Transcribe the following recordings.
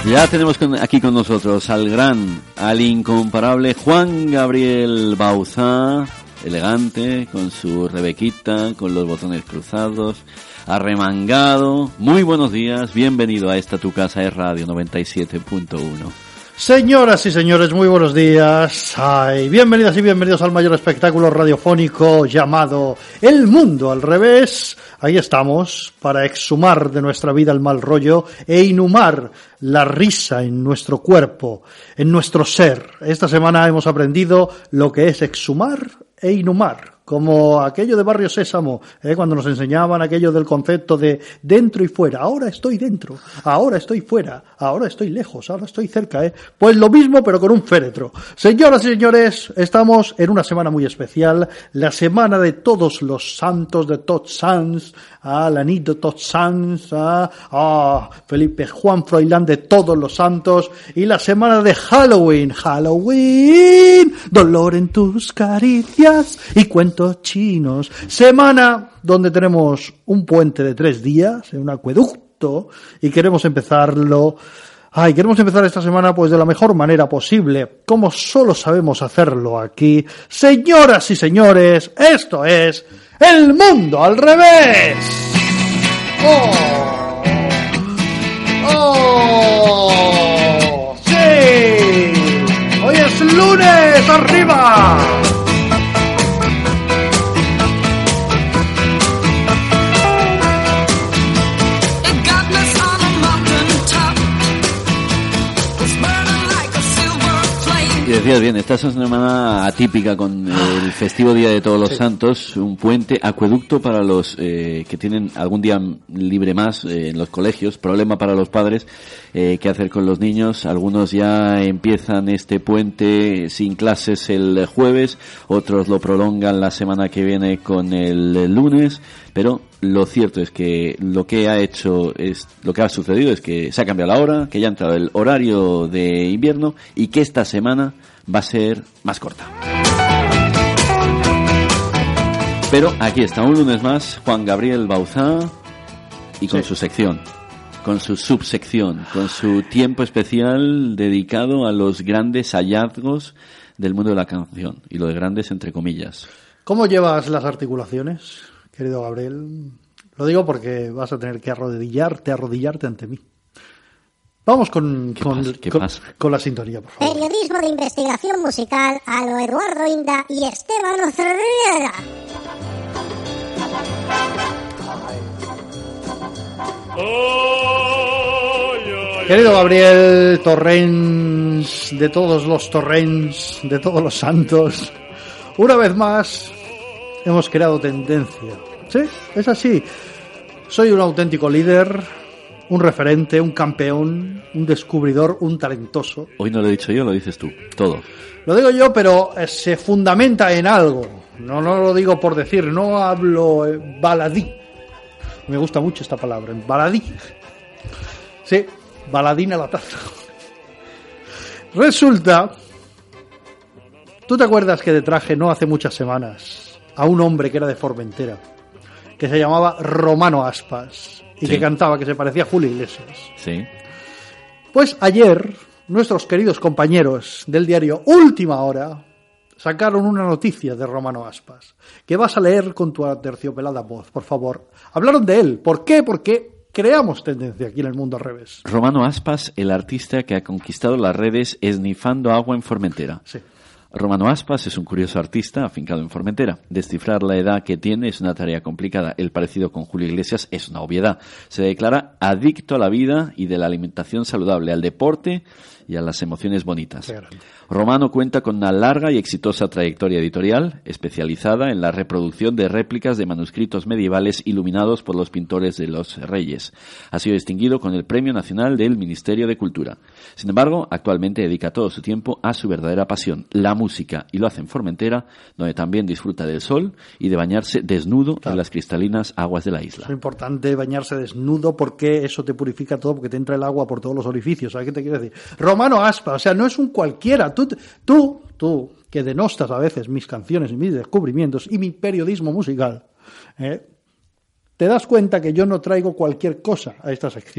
Ya tenemos aquí con nosotros al gran, al incomparable Juan Gabriel Bauzá, elegante, con su rebequita, con los botones cruzados, arremangado. Muy buenos días, bienvenido a esta tu casa de Radio 97.1. Señoras y señores, muy buenos días. Bienvenidas y bienvenidos al mayor espectáculo radiofónico llamado El Mundo al Revés. Ahí estamos para exhumar de nuestra vida el mal rollo e inhumar la risa en nuestro cuerpo, en nuestro ser. Esta semana hemos aprendido lo que es exhumar e inhumar, como aquello de Barrio Sésamo, cuando nos enseñaban aquello del concepto de dentro y fuera. Ahora estoy dentro, ahora estoy fuera, ahora estoy lejos, ahora estoy cerca. Pues lo mismo, pero con un féretro. Señoras y señores, estamos en una semana muy especial, la semana de todos los santos, de Tots Sants, a la nit de Tots Sants, a Felipe Juan Froilán de todos los santos, y la semana de Halloween, dolor en tus caricias y cuentos chinos. Semana donde tenemos un puente de 3 días, un acueducto, y queremos empezar esta semana pues de la mejor manera posible, como solo sabemos hacerlo aquí. Señoras y señores, esto es El Mundo al Revés. ¡Sí! Hoy es lunes, arriba. Y decías bien, esta es una semana atípica con el festivo Día de Todos los Santos, un puente, acueducto para los que tienen algún día libre más en los colegios, problema para los padres, qué hacer con los niños. Algunos ya empiezan este puente sin clases el jueves, otros lo prolongan la semana que viene con el lunes, pero lo cierto es que lo que ha sucedido es que se ha cambiado la hora, que ya ha entrado el horario de invierno y que esta semana va a ser más corta. Pero aquí está un lunes más Juan Gabriel Bauzá y con su sección, con su subsección, con su tiempo especial dedicado a los grandes hallazgos del mundo de la canción, y lo de grandes entre comillas. ¿Cómo llevas las articulaciones, querido Gabriel? Lo digo porque vas a tener que arrodillarte ante mí. Vamos con la sintonía, por favor. Periodismo de investigación musical a lo Eduardo Inda y Esteban Ocerriera. Querido Gabriel, Torrents, de todos los Torrents, de todos los santos, una vez más hemos creado tendencia. Sí, es así. Soy un auténtico líder, un referente, un campeón, un descubridor, un talentoso. Hoy no lo he dicho yo, lo dices tú, todo. Lo digo yo, pero se fundamenta en algo. No lo digo por decir, no hablo baladí. Me gusta mucho esta palabra, baladí. Sí, baladín a la taza. Resulta, ¿tú te acuerdas que te traje no hace muchas semanas a un hombre que era de Formentera, que se llamaba Romano Aspas y que cantaba, que se parecía a Julio Iglesias? Sí. Pues ayer nuestros queridos compañeros del diario Última Hora sacaron una noticia de Romano Aspas que vas a leer con tu aterciopelada voz, por favor. Hablaron de él. ¿Por qué? Porque creamos tendencia aquí en El Mundo al Revés. Romano Aspas, el artista que ha conquistado las redes esnifando agua en Formentera. Sí. Romano Aspas es un curioso artista afincado en Formentera. Descifrar la edad que tiene es una tarea complicada. El parecido con Julio Iglesias es una obviedad. Se declara adicto a la vida y de la alimentación saludable, al deporte y a las emociones bonitas. Romano cuenta con una larga y exitosa trayectoria editorial, especializada en la reproducción de réplicas de manuscritos medievales iluminados por los pintores de los Reyes. Ha sido distinguido con el Premio Nacional del Ministerio de Cultura. Sin embargo, actualmente dedica todo su tiempo a su verdadera pasión, la música, y lo hace en Formentera, donde también disfruta del sol y de bañarse desnudo en las cristalinas aguas de la isla. Es importante bañarse desnudo porque eso te purifica todo, porque te entra el agua por todos los orificios. ¿Sabes qué te quiero decir? Romano Aspas, o sea, no es un cualquiera. Tú, que denostas a veces mis canciones y mis descubrimientos y mi periodismo musical, te das cuenta que yo no traigo cualquier cosa a esta sección.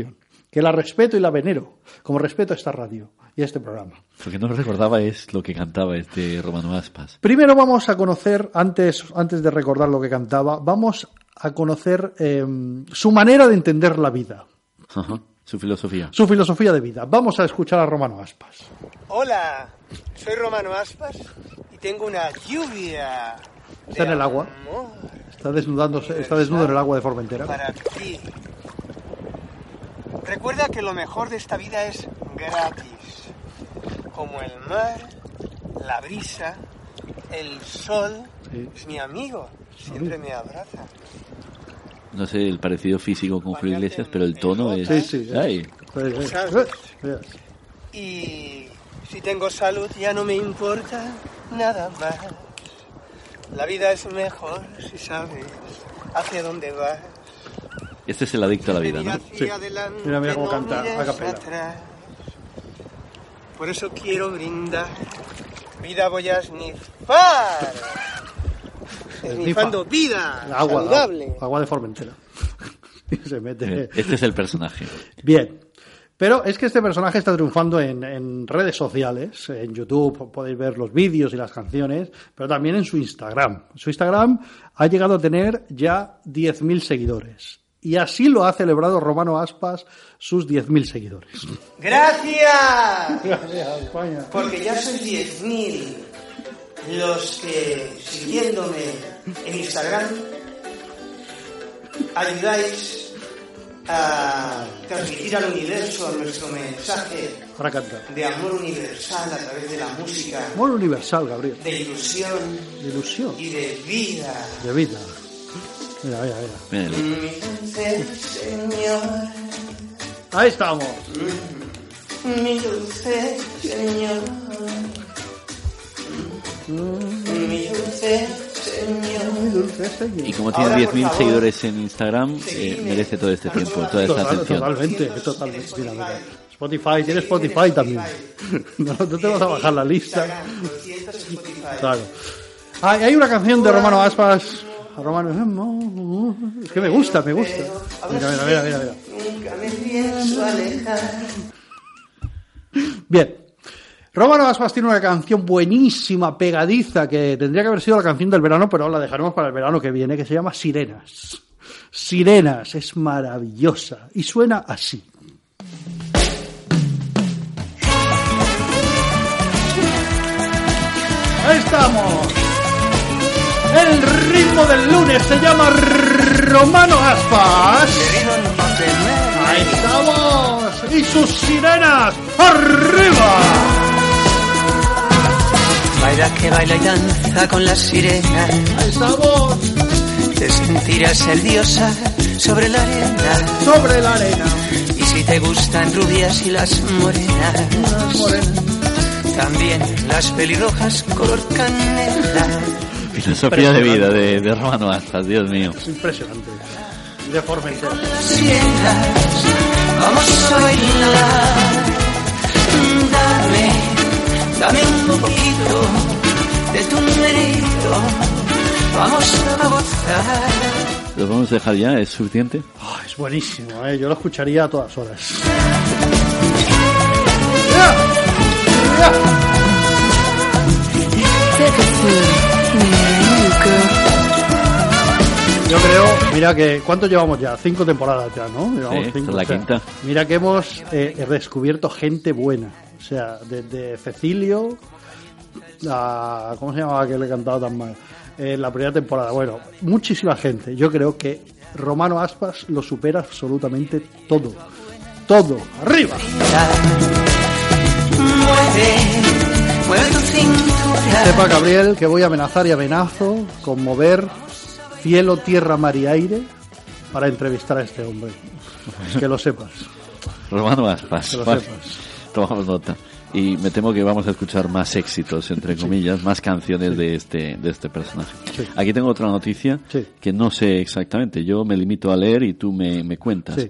que la respeto y la venero, como respeto a esta radio y a este programa. Lo que no recordaba es lo que cantaba este Romano Aspas. Primero vamos a conocer, antes de recordar lo que cantaba, vamos a conocer su manera de entender la vida. Ajá. Su filosofía. Su filosofía de vida. Vamos a escuchar a Romano Aspas. Hola, soy Romano Aspas y tengo una lluvia. Está en el agua. Está desnudo en el agua de Formentera. Para ti. Recuerda que lo mejor de esta vida es gratis. Como el mar, la brisa, el sol. Sí. Es mi amigo. Siempre me abraza. No sé el parecido físico con Julio Iglesias, pero el tono es... Sí. Ay. Y si tengo salud ya no me importa nada más. La vida es mejor si sabes hacia dónde vas. Este es el adicto a la vida, ¿no? Sí. Mira cómo canta a capela. Atrás. Por eso quiero brindar. Vida voy a snifar. Snifando vida saludable. Agua de Formentera. Se mete. Este es el personaje. Bien. Pero es que este personaje está triunfando en redes sociales. En YouTube podéis ver los vídeos y las canciones, pero también en su Instagram. Su Instagram ha llegado a tener ya 10.000 seguidores. Y así lo ha celebrado Romano Aspas sus 10.000 seguidores. ¡Gracias! Gracias, España. Porque ya son 10.000 los que, siguiéndome en Instagram, ayudáis a transmitir al universo nuestro mensaje Ahora canta. de amor universal a través de la música, Amor universal, Gabriel. de ilusión De ilusión. y de vida. De vida. Mira. Mira, Mi dulce Señor, Ahí estamos. mi dulce Señor, mi dulce Señor. Muy dulce señor. y como tiene Ahora, por 10.000 favor, seguidores en Instagram, merece todo este tiempo, toda esta atención. Totalmente. Mira. Spotify, tienes Spotify también. No te vas a bajar la lista. Instagram, 200 Spotify. Claro. Hay una canción de Romano Aspas. Es que me gusta. Mira. Nunca me pienso alejar. Bien. Romano Aspas tiene una canción buenísima, pegadiza, que tendría que haber sido la canción del verano, pero la dejaremos para el verano que viene, que se llama Sirenas. Sirenas, es maravillosa y suena así. Ahí estamos. El ritmo del lunes se llama Romano Aspas. Ahí estamos. Y sus sirenas arriba. Baila que baila y danza con las sirenas. Ahí estamos. Te sentirás ser diosa sobre la arena. Sobre la arena. Y si te gustan rubias y las morenas, también las pelirrojas color canela. Filosofía de vida de Romano Aspas, Dios mío. Es impresionante. De Formentera. Las sirenas, vamos a bailar. Dame un poquito de tu menito. Vamos a gozar. ¿Lo vamos a dejar ya? ¿Es suficiente? Oh, es buenísimo, yo lo escucharía a todas horas. Yo creo, mira que, ¿cuánto llevamos ya? 5 temporadas ya, ¿no? Llevamos Sí, 5, esta es la quinta. Mira que hemos descubierto gente buena. O sea, desde Cecilio, ¿cómo se llamaba que le cantaba tan mal? La primera temporada. Bueno, muchísima gente. Yo creo que Romano Aspas lo supera absolutamente todo. Todo. ¡Arriba! Mueve tu cintura. Sepa, Gabriel, que voy a amenazar y amenazo con mover cielo, tierra, mar y aire para entrevistar a este hombre. Que lo sepas. Romano Aspas. Que lo Vale. sepas. Tomamos nota. Y me temo que vamos a escuchar más éxitos, entre comillas, más canciones de este personaje. Sí. Aquí tengo otra noticia Sí. que no sé exactamente. Yo me limito a leer y tú me cuentas. Sí.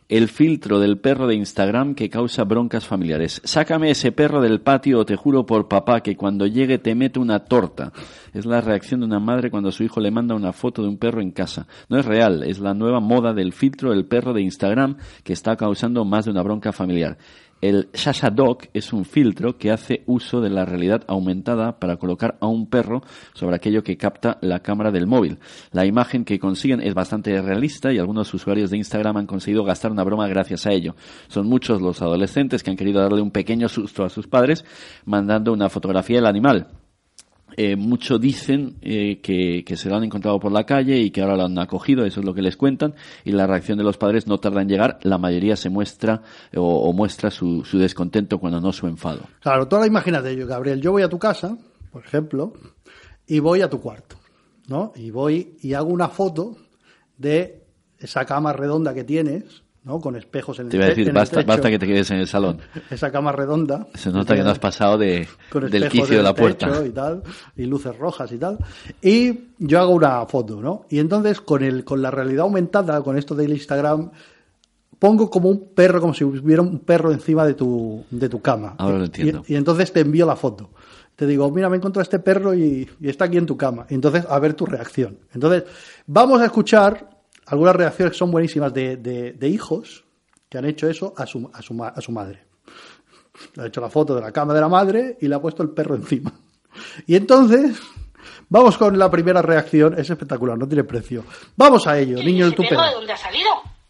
El filtro del perro de Instagram que causa broncas familiares. Sácame ese perro del patio o te juro por papá que cuando llegue te meto una torta. Es la reacción de una madre cuando su hijo le manda una foto de un perro en casa. No es real, es la nueva moda del filtro del perro de Instagram que está causando más de una bronca familiar. El Shasha Dog es un filtro que hace uso de la realidad aumentada para colocar a un perro sobre aquello que capta la cámara del móvil. La imagen que consiguen es bastante realista y algunos usuarios de Instagram han conseguido gastar una broma gracias a ello. Son muchos los adolescentes que han querido darle un pequeño susto a sus padres mandando una fotografía del animal. Muchos dicen que se lo han encontrado por la calle y que ahora lo han acogido, eso es lo que les cuentan, y la reacción de los padres no tarda en llegar. La mayoría se muestra o muestra su descontento cuando no su enfado. Claro, tú ahora imagínate, Gabriel, yo voy a tu casa, por ejemplo, y voy a tu cuarto, ¿no? Y voy y hago una foto de esa cama redonda que tienes, ¿no? Con espejos en el techo. Te iba a decir, basta que te quedes en el salón. Esa cama redonda. Se nota que no has pasado del quicio de la puerta. Y tal, y luces rojas y tal. Y yo hago una foto, ¿no? Y entonces con la realidad aumentada, con esto del Instagram, pongo como un perro, como si hubiera un perro encima de tu cama. Ahora lo entiendo. Y entonces te envío la foto. Te digo, mira, me he encontrado este perro y está aquí en tu cama. Y entonces, a ver tu reacción. Entonces, vamos a escuchar algunas reacciones que son buenísimas de hijos que han hecho eso a su madre. Le ha hecho la foto de la cama de la madre y le ha puesto el perro encima. Y entonces, vamos con la primera reacción. Es espectacular, no tiene precio. Vamos a ello, niño del tu perro. ¿De dónde ha salido?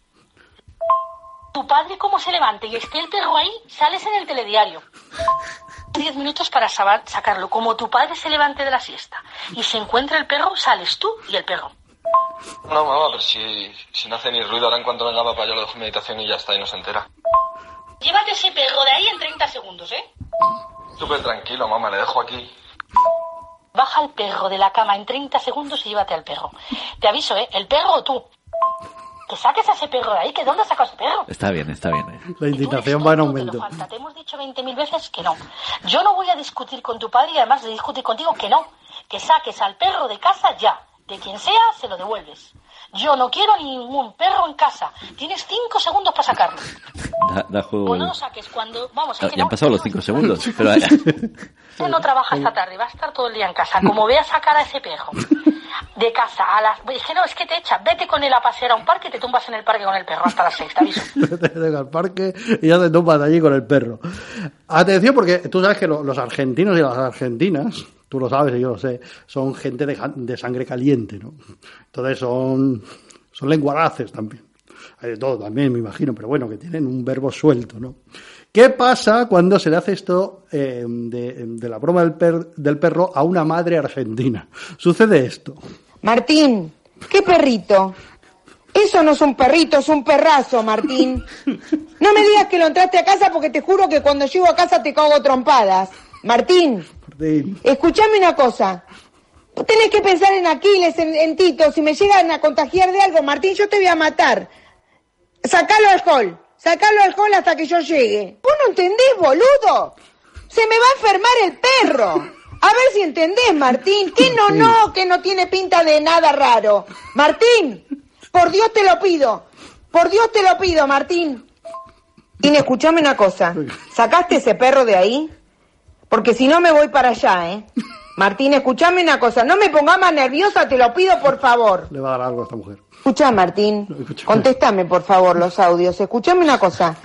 Tu padre, como se levante y esté el perro ahí, sales en el telediario. 10 minutos para sacarlo. Como tu padre se levante de la siesta y se encuentra el perro, sales tú y el perro. No, mamá, pero si no hace ni ruido, ahora en cuanto venga papá yo lo dejo en meditación y ya está, y no se entera. Llévate ese perro de ahí en 30 segundos, ¿eh? Súper tranquilo, mamá, le dejo aquí. Baja el perro de la cama en 30 segundos y llévate al perro. Te aviso, ¿eh? El perro o tú. Que saques a ese perro de ahí, que ¿dónde sacas ese perro? Está bien. La indignación va en aumento. Te hemos dicho 20.000 veces que no. Yo no voy a discutir con tu padre y además de discutir contigo que no. Que saques al perro de casa ya. De quien sea, se lo devuelves. Yo no quiero ningún perro en casa. Tienes 5 segundos para sacarlo. Da juego. O no lo saques cuando... Vamos, ya han pasado los 5 segundos. Pero... Usted no trabaja esta tarde, va a estar todo el día en casa. Como vea sacar a ese perro de casa a las... Dije, no, es que te echa. Vete con él a pasear a un parque y te tumbas en el parque con el perro hasta las 6, te aviso. Vete al parque y ya te tumbas allí con el perro. Atención, porque tú sabes que los argentinos y las argentinas... Tú lo sabes y yo lo sé, son gente de sangre caliente, ¿no? Entonces son lenguaraces también. Hay de todo también, me imagino, pero bueno, que tienen un verbo suelto, ¿no? ¿Qué pasa cuando se le hace esto de la broma del perro a una madre argentina? Sucede esto. Martín, ¿qué perrito? Eso no es un perrito, es un perrazo, Martín. No me digas que lo entraste a casa porque te juro que cuando llego a casa te cago trompadas. Martín, escuchame una cosa. Vos tenés que pensar en Aquiles, en Tito. Si me llegan a contagiar de algo, Martín, yo te voy a matar. Sacalo al hall hasta que yo llegue. ¿Vos no entendés, boludo? Se me va a enfermar el perro. A ver si entendés, Martín. Que no tiene pinta de nada raro. Martín, por Dios te lo pido. Por Dios te lo pido, Martín. Martín, escuchame una cosa. ¿Sacaste ese perro de ahí? Porque si no me voy para allá, ¿eh? Martín, escuchame una cosa. No me pongas más nerviosa, te lo pido, por favor. Le va a dar algo a esta mujer. Escuchá, Martín. Contéstame, por favor, los audios. Escuchame una cosa.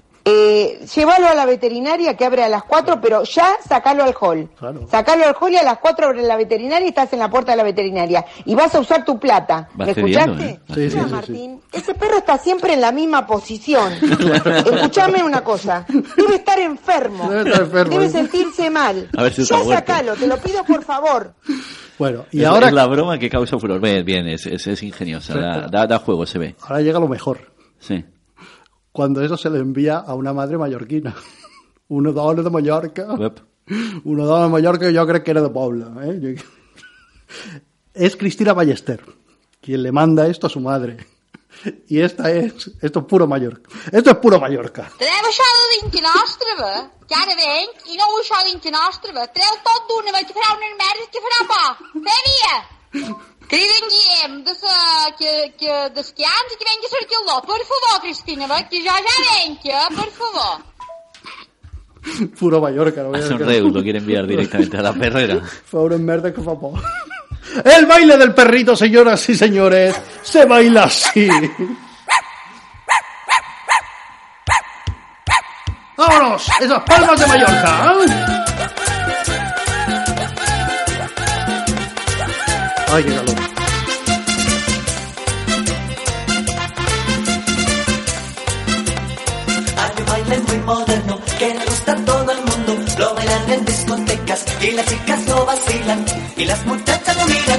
Llévalo a la veterinaria que abre a las 4, pero ya sacalo al hall. Claro. Sacalo al hall y a las 4 abre la veterinaria y estás en la puerta de la veterinaria. Y vas a usar tu plata. ¿Me escuchaste? Sí, Martín, ese perro está siempre en la misma posición. Escuchame una cosa. Debe estar enfermo. Debe sentirse mal. A ver si ya sacalo, te lo pido por favor. Bueno, y ahora... Es la broma que causa furor. Bien, es ingeniosa. Da juego, se ve. Ahora llega lo mejor. Sí. Cuando eso se le envía a una madre mallorquina. Uno de Mallorca. Uno de Mallorca y yo creo que era de Pobla. Es Cristina Ballester quien le manda esto a su madre. Y esto es puro Mallorca. Esto es puro Mallorca. Treu això de dins que nostre, va. Que ara venc i no vull això dins que nostre, va. Treu tot d'una, vaig a fer unes merdes que farà por. Fèria! Querida enguiem, que desquiante que venga ser aquilo lá. Por favor, Cristina, va, que ya ven, que, por favor. Puro Mallorca. No a Sonreus lo quiere enviar directamente a la perrera. Favor en verde que fa por. El baile del perrito, señoras y señores, se baila así. ¡Vámonos! ¡Esas palmas de Mallorca! ¡Ay, qué calor! Hay un baile muy moderno que le gusta a todo el mundo. Lo bailan en discotecas y las chicas lo vacilan y las muchachas lo miran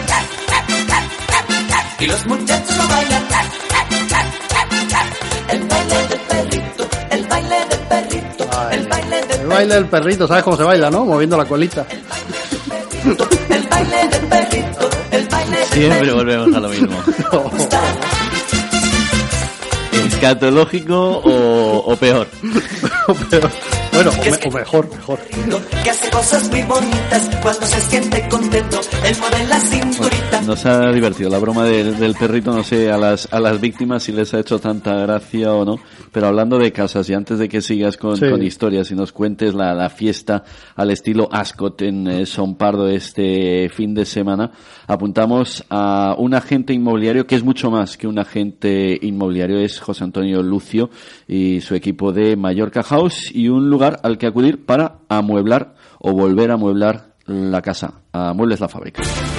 y los muchachos lo bailan. El baile del perrito, el baile del perrito. Ay, el baile del el baile del perrito, ¿sabes cómo se baila, no? Moviendo la colita. el baile del perrito, el baile del Siempre volvemos a lo mismo. ¿Escatológico o peor? Bueno, o mejor. que hace cosas muy bonitas cuando se siente contento. Él mueve la cinturita. Nos ha divertido la broma del perrito, no sé a las víctimas si les ha hecho tanta gracia o no, pero hablando de casas, y antes de que sigas con historias y nos cuentes la fiesta al estilo Ascot en Son Pardo este fin de semana, apuntamos a un agente inmobiliario que es mucho más que un agente inmobiliario, es José Antonio Lucio y su equipo de Mallorca House, y un lugar al que acudir para amueblar o volver a amueblar la casa. A Muebles La Fábrica.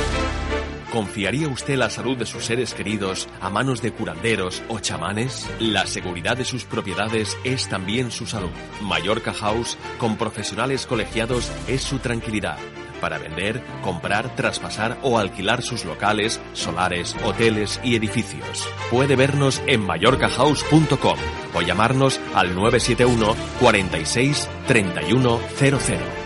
¿Confiaría usted la salud de sus seres queridos a manos de curanderos o chamanes? La seguridad de sus propiedades es también su salud. Mallorca House, con profesionales colegiados, es su tranquilidad. Para vender, comprar, traspasar o alquilar sus locales, solares, hoteles y edificios. Puede vernos en mallorcahouse.com o llamarnos al 971 46 31 00.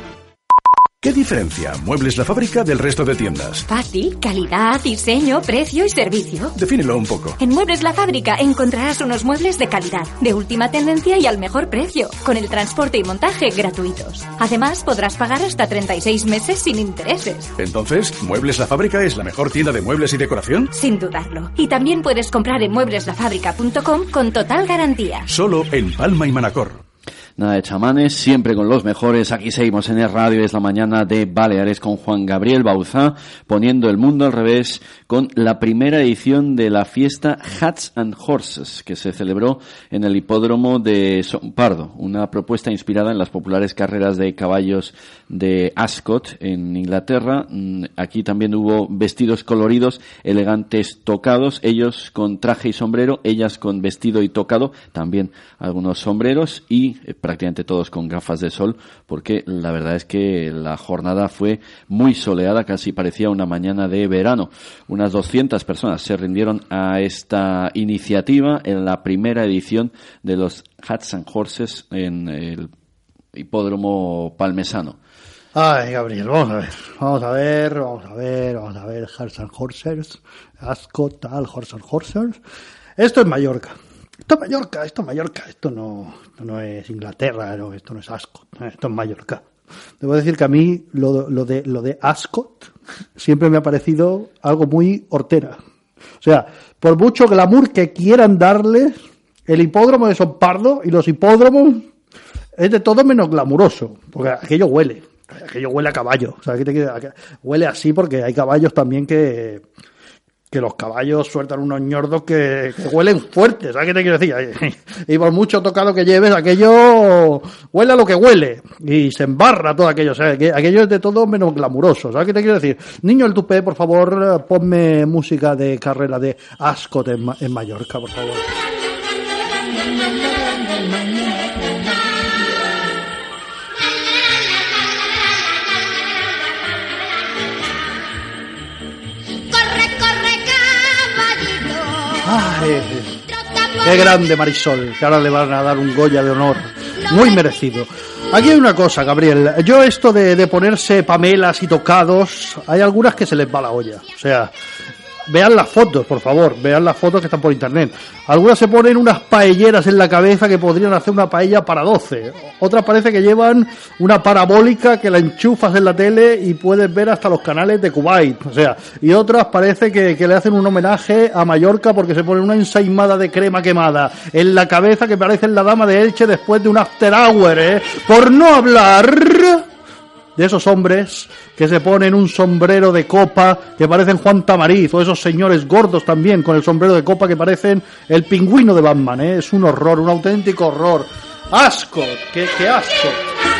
¿Qué diferencia Muebles La Fábrica del resto de tiendas? Fácil, calidad, diseño, precio y servicio. Defínelo un poco. En Muebles La Fábrica encontrarás unos muebles de calidad, de última tendencia y al mejor precio, con el transporte y montaje gratuitos. Además, podrás pagar hasta 36 meses sin intereses. Entonces, ¿Muebles La Fábrica es la mejor tienda de muebles y decoración? Sin dudarlo. Y también puedes comprar en muebleslafábrica.com con total garantía. Solo en Palma y Manacor. Nada de chamanes, siempre con los mejores. Aquí seguimos en el radio, es la mañana de Baleares con Juan Gabriel Bauzá, poniendo el mundo al revés con la primera edición de la fiesta Hats and Horses, que se celebró en el hipódromo de Son Pardo, una propuesta inspirada en las populares carreras de caballos de Ascot en Inglaterra. Aquí también hubo vestidos coloridos, elegantes tocados, ellos con traje y sombrero, ellas con vestido y tocado, también algunos sombreros y prácticamente todos con gafas de sol, porque la verdad es que la jornada fue muy soleada, casi parecía una mañana de verano. Unas 200 personas se rindieron a esta iniciativa en la primera edición de los Hats and Horses en el hipódromo palmesano. Ay, Gabriel, vamos a ver, Hats and Horses, Ascot, tal, Horse and Horses. Esto es Mallorca. Esto es Mallorca, esto no es Inglaterra, no, esto no es Ascot, esto es Mallorca. Debo decir que a mí lo de Ascot siempre me ha parecido algo muy hortera. O sea, por mucho glamour que quieran darle, el hipódromo de Son Pardo y los hipódromos es de todo menos glamuroso, porque aquello huele a caballo. O sea, huele así porque hay caballos también que los caballos sueltan unos ñordos que huelen fuertes, ¿sabes qué te quiero decir? Y por mucho tocado que lleves, aquello huele a lo que huele y se embarra todo aquello, o sea, aquello es de todo menos glamuroso, ¿sabes qué te quiero decir? Niño el tupé, por favor, ponme música de carrera de Ascot en Mallorca, por favor. Ay, qué grande Marisol, que ahora le van a dar un Goya de honor, muy merecido. Aquí hay una cosa, Gabriel, yo esto de ponerse pamelas y tocados, hay algunas que se les va la olla, o sea, vean las fotos, por favor, vean las fotos que están por internet. Algunas se ponen unas paelleras en la cabeza que podrían hacer una paella para 12. Otras parece que llevan una parabólica que la enchufas en la tele y puedes ver hasta los canales de Kuwait. O sea, y otras parece que le hacen un homenaje a Mallorca porque se ponen una ensaimada de crema quemada en la cabeza que parece la dama de Elche después de un after hour, Por no hablar de esos hombres que se ponen un sombrero de copa que parecen Juan Tamariz, o esos señores gordos también con el sombrero de copa que parecen el pingüino de Batman, Es un horror, un auténtico horror. ¡Asco! ¡Qué asco!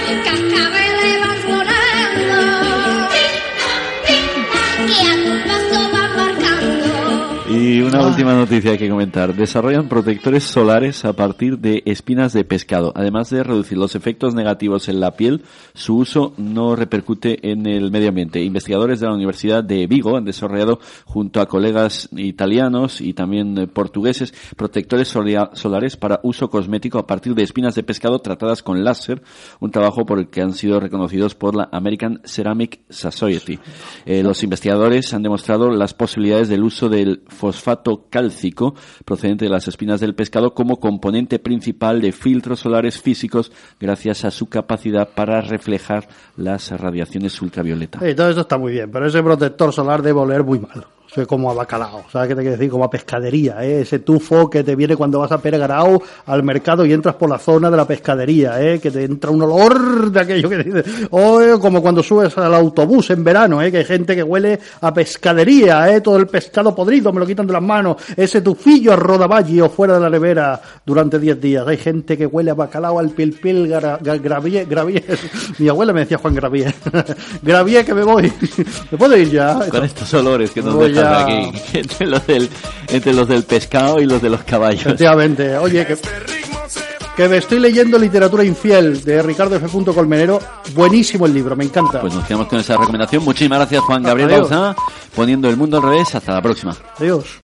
Y una última noticia hay que comentar. Desarrollan protectores solares a partir de espinas de pescado. Además de reducir los efectos negativos en la piel, su uso no repercute en el medio ambiente. Investigadores de la Universidad de Vigo han desarrollado, junto a colegas italianos y también portugueses, protectores solares para uso cosmético a partir de espinas de pescado tratadas con láser, un trabajo por el que han sido reconocidos por la American Ceramic Society. Los investigadores han demostrado las posibilidades del uso del fosfato cálcico procedente de las espinas del pescado como componente principal de filtros solares físicos gracias a su capacidad para reflejar las radiaciones ultravioleta. Todo eso está muy bien, pero ese protector solar debe oler muy mal. O sea, como a bacalao, ¿sabes qué te quiero decir? Como a pescadería, Ese tufo que te viene cuando vas a Pergarao al mercado y entras por la zona de la pescadería, Que te entra un olor de aquello que dices, como cuando subes al autobús en verano, Que hay gente que huele a pescadería, Todo el pescado podrido me lo quitan de las manos, ese tufillo a rodaballo fuera de la nevera durante 10 días. Hay gente que huele a bacalao, al pilpil, gravier. Mi abuela me decía Juan Gravier. Gravier, que me voy. ¿Me puedo ir ya? Con estos olores que nos dejan aquí, entre los del pescado y los de los caballos. Efectivamente. Oye, que me estoy leyendo Literatura Infiel de Ricardo F. Colmenero. Buenísimo el libro, me encanta. Pues nos quedamos con esa recomendación. Muchísimas gracias, Juan Gabriel Bauzá, poniendo el mundo al revés. Hasta la próxima. Adiós.